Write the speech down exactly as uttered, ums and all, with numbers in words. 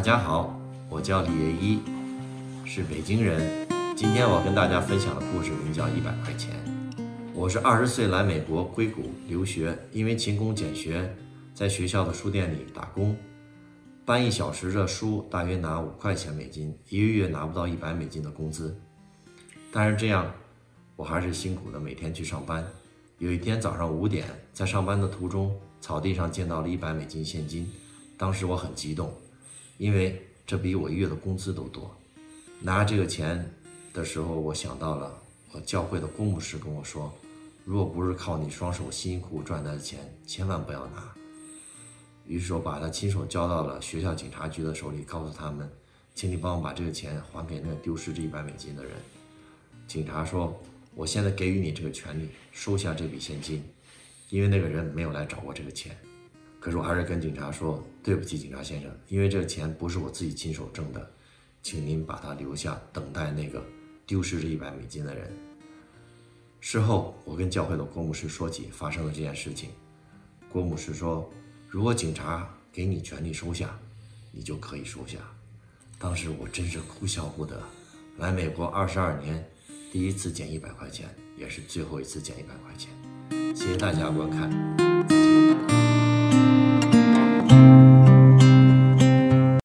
家好，我叫李业一，是北京人。今天我跟大家分享的故事名叫一百块钱。我是二十岁来美国硅谷留学，因为勤工俭学，在学校的书店里打工，搬一小时的书大约拿五块钱美金，一个月拿不到一百美金的工资。但是这样，我还是辛苦的每天去上班。有一天早上五点，在上班的途中，草地上见到了一百美金现金，当时我很激动，因为这比我一月的工资都多。拿这个钱的时候，我想到了我教会的公牧师跟我说，如果不是靠你双手辛苦赚来的钱，千万不要拿。于是我把他亲手交到了学校警察局的手里，告诉他们，请你帮我把这个钱还给那个丢失这一百美金的人。警察说，我现在给予你这个权利，收下这笔现金，因为那个人没有来找我这个钱。可是我还是跟警察说，对不起警察先生，因为这个钱不是我自己亲手挣的，请您把它留下，等待那个丢失这一百美金的人。事后我跟教会的郭牧师说起发生的这件事情，郭牧师说，如果警察给你权利收下，你就可以收下。当时我真是哭笑不得，来美国二十二年，第一次捡一百块钱，也是最后一次捡一百块钱。谢谢大家观看。